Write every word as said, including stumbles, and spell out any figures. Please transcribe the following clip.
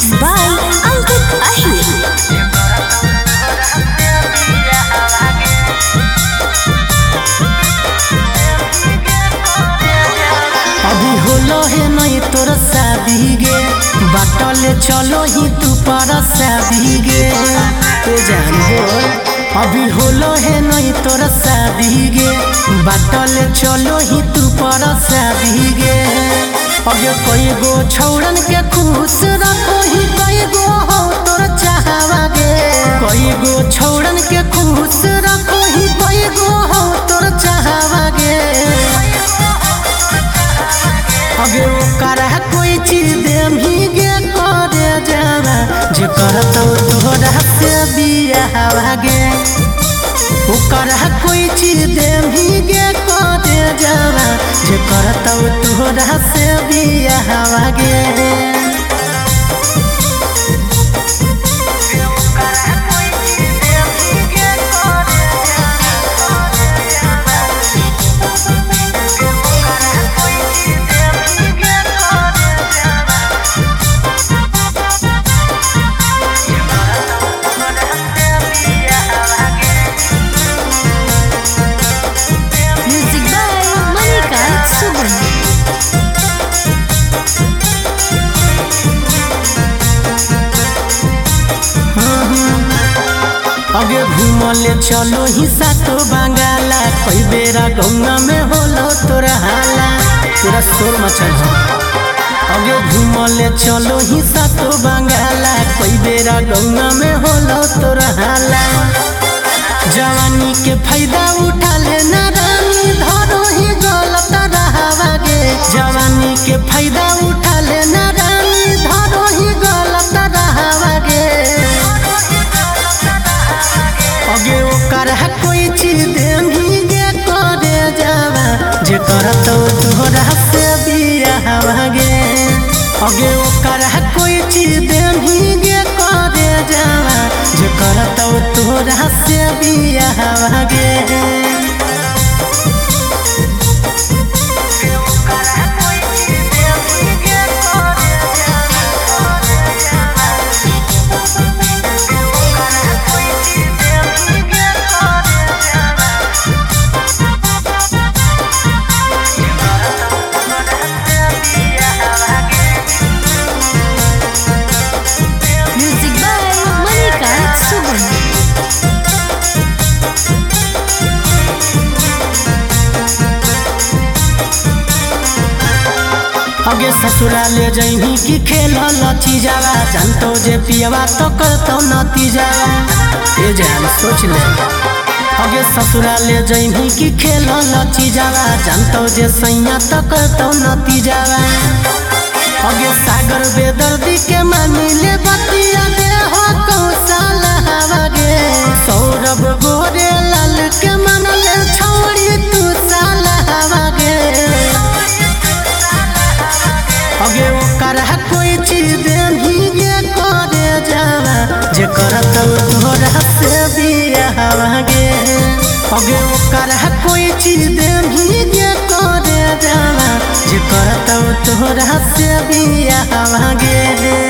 Mixed by Angkut Ahir. अभी होलो है नहीं तोर शादी गे, बाटले चलो ही तू पर शादी गे। तो जान बोल अभी होलो है नहीं तोर शादी गे, बाटले चलो ही तू पर शादी गे। अगे कई गो छौड़न के खुश रखो ही, कई गो हो तोर चाहवा गे। कई गो छौड़न के खुश रखो ही, कई गो हो तोर चाहवा गे। अगे ओकर कोई चीज देमी गे करे जावा, जे करतो तोहरा से बियाह गे। ओकर कोई चीज देमी गे करे जावा, जे करतो तोहरा से बियाह गे। Music by Monica Suban. अगे घूमले चलो ही सातो बंगाला, कई बेरा गंगा में होलो तोरा हाला, तेरा शोर मचल हो। अगे घूमले चलो ही सातो बंगाला, कई बेरा गंगा में होलो तोरा हाला। जवानी के फायदा उठा लेना रानी, धरो ही गलत रहवा गे। जवानी के फायदा उठा लेना रानी, धरो ही गलत रहवा गे। अगे ओकर कोई चीज देमी गे करे जावा, जे करतो तोहरा से बियाह गे। अगे ओकर कोई चीज देमी गे करे जावा, जे करतो तोहरा से बियाह गे। Music by Monica Suban. अगे ससुराले जइही कि खेलल चीजावा, जानतो जे पियवा तो करतो नतीजावा। ए जान सोच ले, अगे ससुराले जइही कि खेलल चीजावा, जानतो जे सैया तो करतो नतीजावा। अगे सागर बेदर्दी के मानिले बतिया दे हो कौशल हवा गे। सौरभ गोरे लाल के मनले छोड़ी तू साल हवा गे। अगे ओकर कोई चीज देमी गे करे जावा, जे करतो तोहरा से बियाह गे। अगे ओकर कोई चीज देमी गे करे जावा, जे करतो तोहरा से बियाह गे।